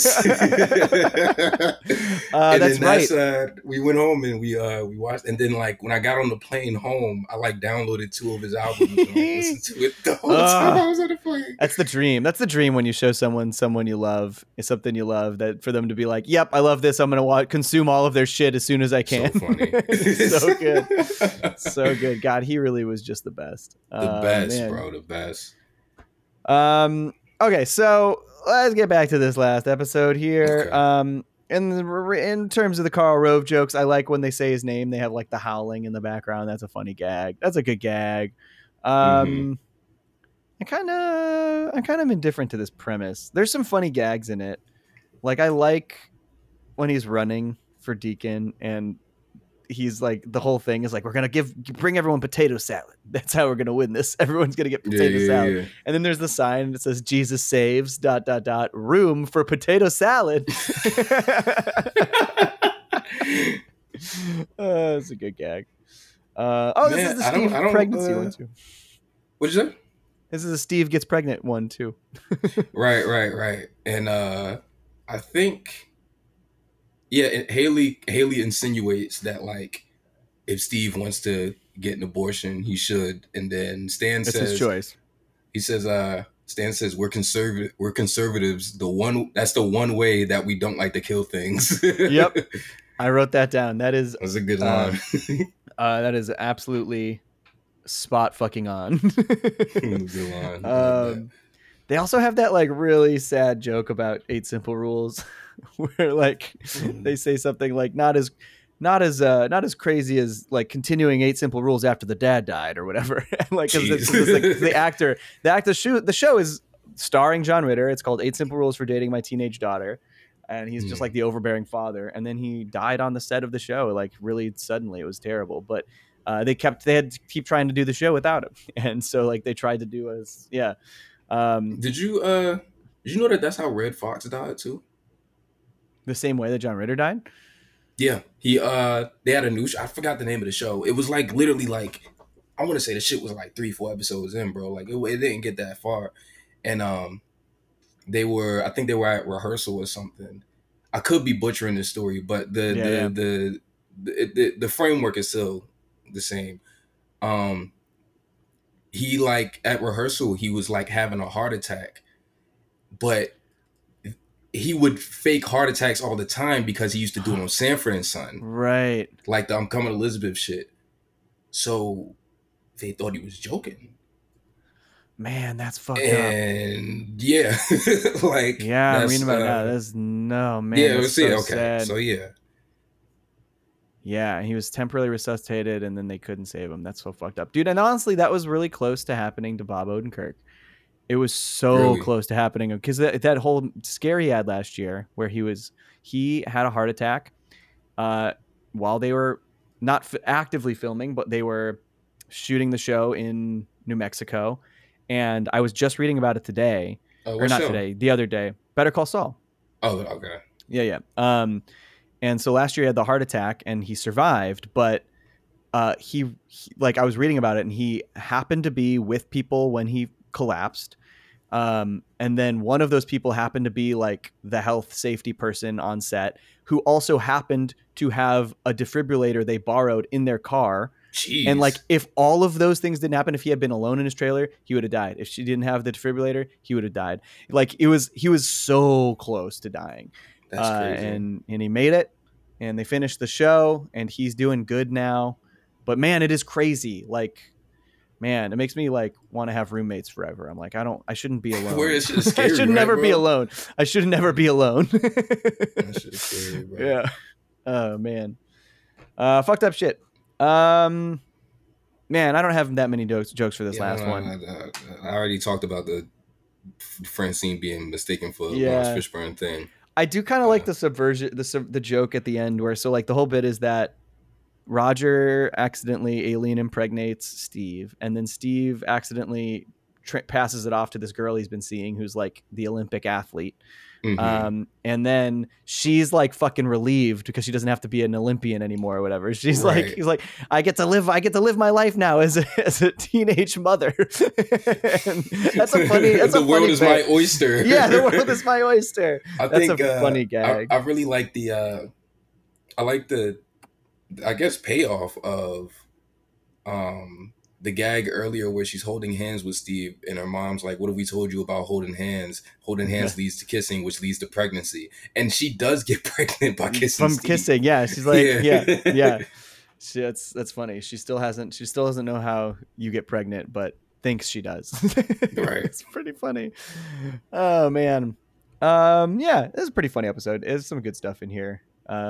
that's right. We went home and we watched, and then like when I got on the plane home, I like downloaded 2 of his albums and listened to it the whole time I was on the plane. That's the dream. That's the dream when you show someone you love, something you love, that for them to be like, "Yep, I love this. I'm gonna consume all of their shit as soon as I can." So funny. So good. So good. God, he really was just the best. The best, bro. The best. Okay, so let's get back to this last episode here. Okay. In terms of the Karl Rove jokes, I like when they say his name, they have like the howling in the background. That's a funny gag. That's a good gag. I'm kind of indifferent to this premise. There's some funny gags in it. Like I like when he's running for Deacon and he's like, the whole thing is like, we're going to bring everyone potato salad. That's how we're going to win this. Everyone's going to get potato salad. Yeah. And then there's the sign that says Jesus saves ... room for potato salad. It's a good gag. This is the Steve pregnancy one too. What'd you say? This is a Steve gets pregnant one too. Right. And I think, Haley insinuates that like if Steve wants to get an abortion, he should, and then Stan says it's his choice. He says, Stan says we're conservatives. That's the one way that we don't like to kill things. Yep, I wrote that down. That's a good line. That is absolutely spot fucking on. Good line. They also have that like really sad joke about 8 Simple Rules, where like they say something like not as crazy as like continuing 8 Simple Rules after the dad died or whatever. Like, cause it's like the show is starring John Ritter. It's called 8 Simple Rules for Dating My Teenage Daughter. And he's just like the overbearing father. And then he died on the set of the show, like really suddenly. It was terrible, but they had to keep trying to do the show without him. And so like they tried to do did you know that that's how Red Fox died too? The same way that John Ritter died? Yeah. He they had a new I forgot the name of the show. It was like literally like I want to say the shit was like 3-4 episodes in, bro. Like it didn't get that far. And I think they were at rehearsal or something. I could be butchering this story, but the framework is still the same. He like at rehearsal, he was like having a heart attack, but he would fake heart attacks all the time because he used to do it on Sanford and Son. Right. Like the I'm Coming Elizabeth shit. So they thought he was joking. Man, that's fucked up. And yeah, like Yeah, I'm that's reading about it now. That's no man. yeah. That's See, so okay, sad. so yeah, Yeah, he was temporarily resuscitated, and then they couldn't save him. That's so fucked up, dude. And honestly, that was really close to happening to Bob Odenkirk. It was so really, close to happening because that whole scare he had last year, where he had a heart attack while they were not actively filming, but they were shooting the show in New Mexico. And I was just reading about it today, or what not show? today, the other day. Better Call Saul. Oh, okay. Yeah. And so last year he had the heart attack and he survived, but he like I was reading about it and he happened to be with people when he collapsed. And then one of those people happened to be like the health safety person on set who also happened to have a defibrillator they borrowed in their car. Jeez. And like, if all of those things didn't happen, if he had been alone in his trailer, he would have died. If she didn't have the defibrillator, he would have died. Like he was so close to dying. That's crazy. And he made it, and they finished the show, and he's doing good now. But man, it is crazy. Like, man, it makes me like want to have roommates forever. I'm like, I shouldn't be alone. Where is shit scary, I should right, never bro? be alone. I should never be alone. That shit is scary, bro. Yeah. Oh man. Fucked up shit. Man, I don't have that many jokes for this last one. I already talked about the Francine being mistaken for Yeah. Lawrence Fishburne thing. I do kind of like the subversion, the joke at the end where, so like the whole bit is that Roger accidentally alien impregnates Steve, and then Steve accidentally passes it off to this girl he's been seeing who's like the Olympic athlete. Mm-hmm. And then she's like fucking relieved because she doesn't have to be an Olympian anymore or whatever. She's Right. like, he's like, I get to live my life now as a teenage mother. And that's a funny. That's The a world funny is bit. my oyster. Yeah, the world is my oyster. I That's think a funny gag. I really like the I guess payoff of the gag earlier where she's holding hands with Steve and her mom's like, what have we told you about holding hands? Holding hands leads to kissing, which leads to pregnancy. And she does get pregnant by kissing From Steve. kissing. Yeah, she's like, Yeah. yeah. That's funny. She still doesn't know how you get pregnant, but thinks she does. Right. It's pretty funny. Oh man. Yeah, this is a pretty funny episode. There's some good stuff in here.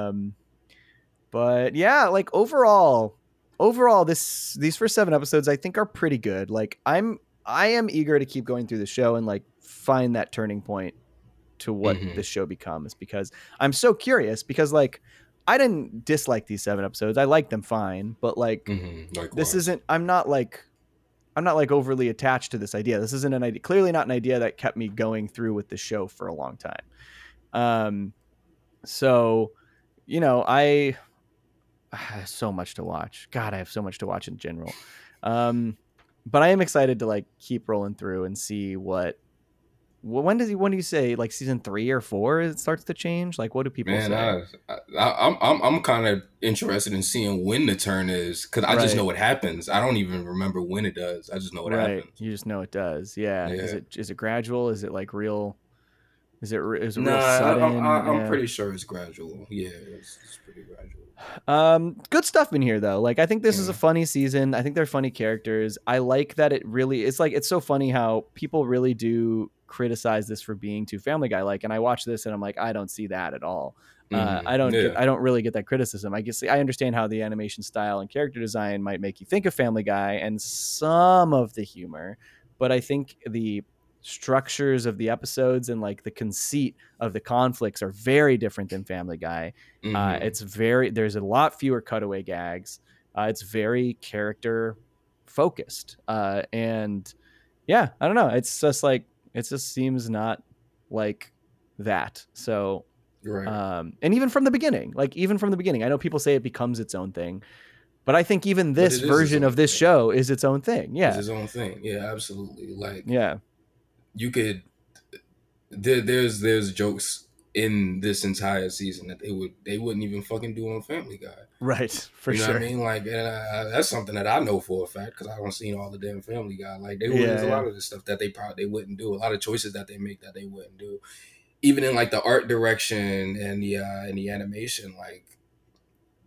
But yeah, like overall, these first 7 episodes I think are pretty good. Like I am eager to keep going through the show and like find that turning point to what the show becomes, because I'm so curious, because like I didn't dislike these 7 episodes. I liked them fine, but like this isn't, I'm not like overly attached to this idea. This isn't an idea, clearly not an idea that kept me going through with the show for a long time. So, you know, I have so much to watch. God, I have so much to watch in general. But I am excited to like keep rolling through and see when do you say like season 3 or 4 it starts to change? Like, what do people say? I'm kind of interested in seeing when the turn is, because I just know what happens. I don't even remember when it does. I just know what happens. You just know it does. Yeah. Is it gradual? Is it like real? Is it real sudden? I'm pretty sure it's gradual. Yeah, it's pretty gradual. Good stuff in here though. Like I think this is a funny season. I think they're funny characters. I like that it's so funny how people really do criticize this for being too Family Guy like, and I watch this and I'm like, I don't see that at all. I don't really get that criticism. I guess I understand how the animation style and character design might make you think of Family Guy and some of the humor, but I think the structures of the episodes and like the conceit of the conflicts are very different than Family Guy. There's a lot fewer cutaway gags. It's very character focused. And yeah, I don't know. It's just like, it just seems not like that. So, and even from the beginning, I know people say it becomes its own thing, but I think even this version of this show is its own thing. Yeah. It's its own thing. Yeah, absolutely. Like, yeah. You could there's jokes in this entire season that they wouldn't even fucking do on Family Guy. Right, for sure. You know what I mean? Like, that's something that I know for a fact because I don't seen all the damn Family Guy. Like, there's a lot of the stuff that they wouldn't do. A lot of choices that they make that they wouldn't do. Even in like the art direction and the animation, like,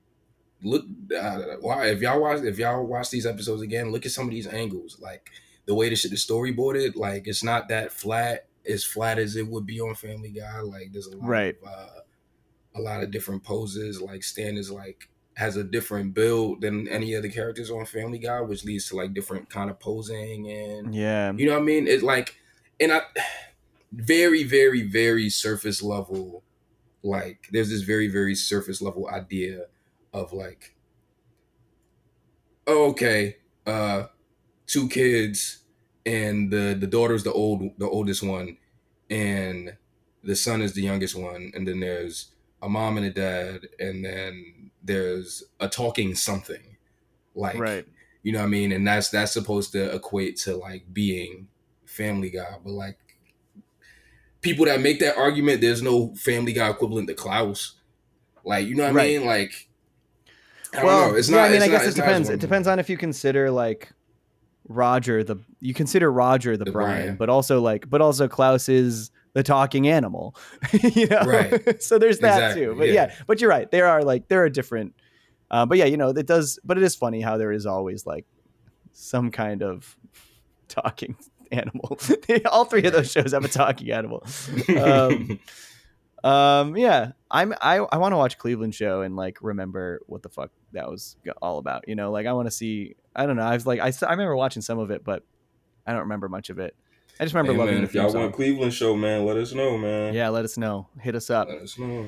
look, if y'all watch these episodes again, look at some of these angles, like. the way the shit is storyboarded, like it's not that flat as it would be on Family Guy. Like there's a lot of different poses. Like Stan is like has a different build than any of the characters on Family Guy, which leads to like different kind of posing and you know what I mean? It's like, and I very, very, very surface level. Like there's this very, very surface level idea of like, oh, okay, 2 kids and the daughter's the oldest one and the son is the youngest one, and then there's a mom and a dad, and then there's a talking something, like you know what I mean, and that's supposed to equate to like being Family Guy, but like people that make that argument, there's no Family Guy equivalent to Klaus, like you know what I mean, like I don't know. It's not. I mean, I guess it depends. It depends on if you consider like Roger the Brian, but also Klaus is the talking animal, you know. Right. So there's that too. But but you're right. There are different. But yeah, you know, it does. But it is funny how there is always like some kind of talking animal. All 3 of those shows have a talking animal. Yeah, I want to watch Cleveland Show and like remember what the fuck that was all about, you know, like I want to see, I don't know, I remember watching some of it, but I don't remember much of it. I just remember loving the theme song. If y'all want Cleveland Show, man, let us know, man. Yeah, let us know. Hit us up. Let us know.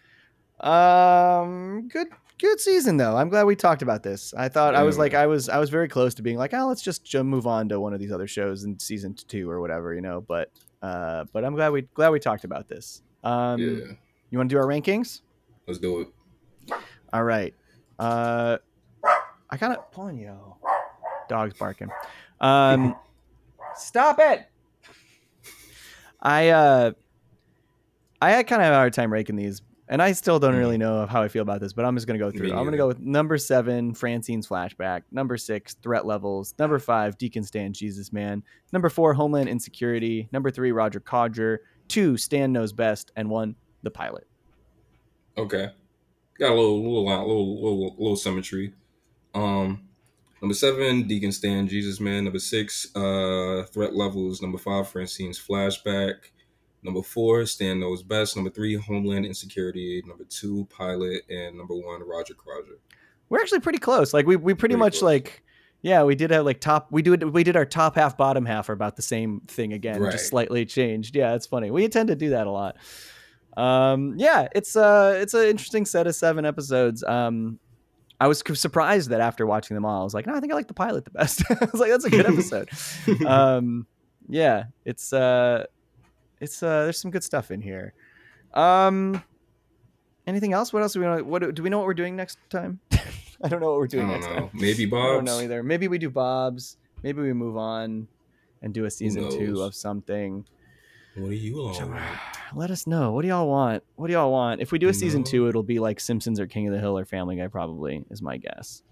Good season though. I'm glad we talked about this. I thought I was very close to being like, oh, let's just move on to one of these other shows in season 2 or whatever, you know, but I'm glad we talked about this. You want to do our rankings? Let's do it. All right. I kind of Ponyo. Dog's barking. Stop it. I had kind of a hard time ranking these, and I still don't really know how I feel about this, but I'm just going to go through. I'm going to go with number 7, Francine's flashback. Number 6, Threat Levels. Number 5, Deacon Stan Jesus Man. Number 4, Homeland Insecurity. Number 3, Roger Codger. 2, Stan Knows Best, and 1, The Pilot. Okay, got a little symmetry. Number 7, Deacon Stan Jesus Man. Number 6, Threat Levels. Number 5, Francine's flashback. Number 4, Stan Knows Best. Number 3, Homeland Insecurity. Number 2, Pilot, and number 1, Roger Codger. We're actually pretty close. Like we pretty much close. Like. Yeah, we did have like we did our top half, bottom half are about the same thing again, just slightly changed. Yeah, it's funny. We tend to do that a lot. Yeah, it's an interesting set of 7 episodes. I was surprised that after watching them all, I was like, no, I think I like the pilot the best. I was like, that's a good episode. Yeah, it's there's some good stuff in here. Anything else? What else do we know? Do we know what we're doing next time? I don't know what we're doing next time. Maybe Bob's. I don't know either. Maybe we do Bob's. Maybe we move on and do a season 2 of something. What do you all want? Let us know. What do y'all want? If we do a season 2, it'll be like Simpsons or King of the Hill or Family Guy, probably, is my guess.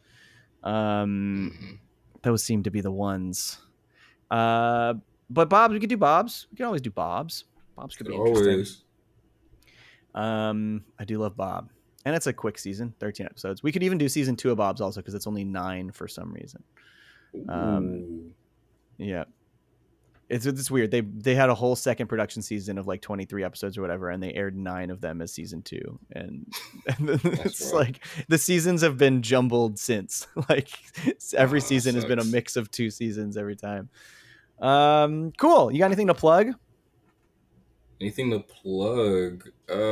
Those seem to be the ones. But Bob's, we could do Bob's. We can always do Bob's. Bob's could be interesting. I do love Bob. And it's a quick season, 13 episodes. We could even do season 2 of Bob's also because it's only 9 for some reason. Yeah. It's weird. They had a whole second production season of like 23 episodes or whatever, and they aired 9 of them as season 2. And it's like the seasons have been jumbled since. Like every season has been a mix of 2 seasons every time. Cool. You got anything to plug? Anything to plug?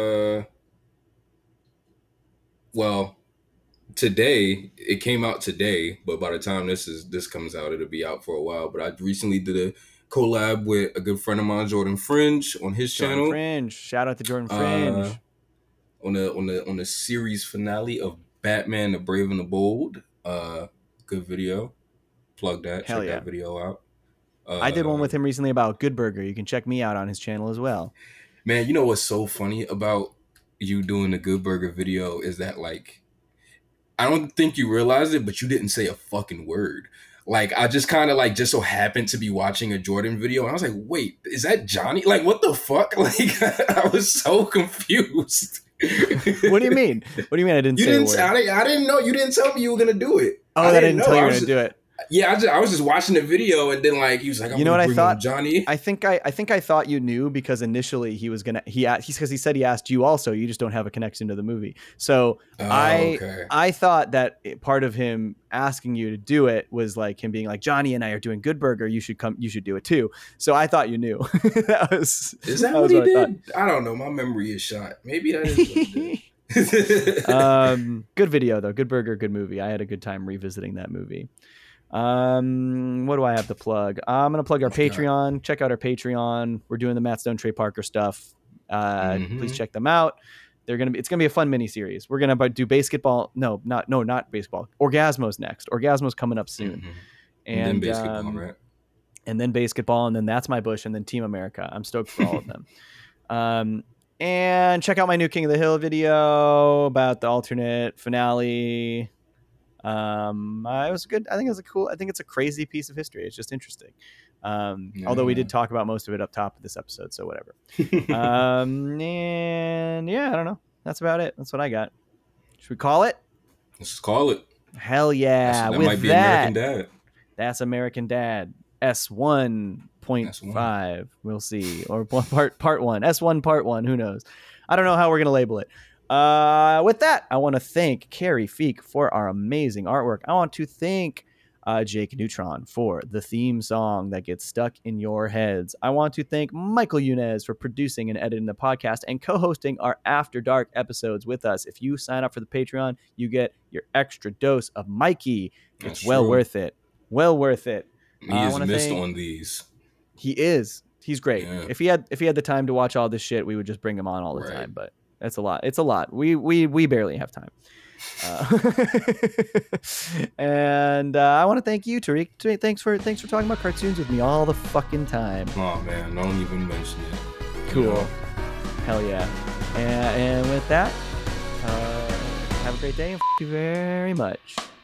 Well, today, it came out today, but by the time this comes out, it'll be out for a while. But I recently did a collab with a good friend of mine, Jordan Fringe, on his channel. Fringe. Shout out to Jordan Fringe. On the series finale of Batman the Brave and the Bold. Good video. Plug that. Check that video out. I did one with him recently about Good Burger. You can check me out on his channel as well. Man, you know what's so funny about you doing the Good Burger video is that, like, I don't think you realized it, but you didn't say a fucking word. Like, I just kind of, like, just so happened to be watching a Jordan video, and I was like, wait, is that Johnny? Like, what the fuck? Like, I was so confused. What do you mean? What do you mean I didn't say a word? I didn't know. You didn't tell me you were going to do it. Oh, I didn't tell you were going to do it. Yeah, I was just watching the video, and then like he was like, You know what I thought, Johnny? I think I thought you knew, because initially he was gonna because he said he asked you also. You just don't have a connection to the movie. So I thought that part of him asking you to do it was like him being like, Johnny and I are doing Good Burger. You should come. You should do it too. So I thought you knew. Is that what he did? I don't know. My memory is shot. Maybe that is what he did. Good video though. Good Burger, good movie. I had a good time revisiting that movie. What do I have to plug? I'm gonna plug our Patreon. Check out our Patreon. We're doing the Matt Stone, Trey Parker stuff. Please check them out. It's gonna be a fun mini series. We're gonna do basketball. No, not baseball. Orgasmo's next. Orgasmo's coming up soon. And then basketball, right? And then basketball, and then That's My Bush, and then Team America. I'm stoked for all of them. And check out my new King of the Hill video about the alternate finale. It was good. I think it's a crazy piece of history. It's just interesting. Although we did talk about most of it up top of this episode, so whatever. And yeah, I don't know. That's about it. That's what I got. Should we call it? Let's call it. Hell yeah. That might be American Dad. That's American Dad. S1.5. We'll see. Or part 1. S1 part 1. Who knows? I don't know how we're going to label it. With that, I want to thank Carrie Feek for our amazing artwork. I want to thank Jake Neutron for the theme song that gets stuck in your heads. I want to thank Michael Yunez for producing and editing the podcast and co-hosting our After Dark episodes with us. If you sign up for the Patreon, you get your extra dose of Mikey. It's well worth it. Well worth it. He is missed on these. He is. He's great. Yeah. If he had the time to watch all this shit, we would just bring him on all the time. But that's a lot. It's a lot. We barely have time. And I want to thank you, Tariq. Thanks for talking about cartoons with me all the fucking time. Oh man, don't even mention it. Cool. Hell yeah. And with that, have a great day and thank you very much.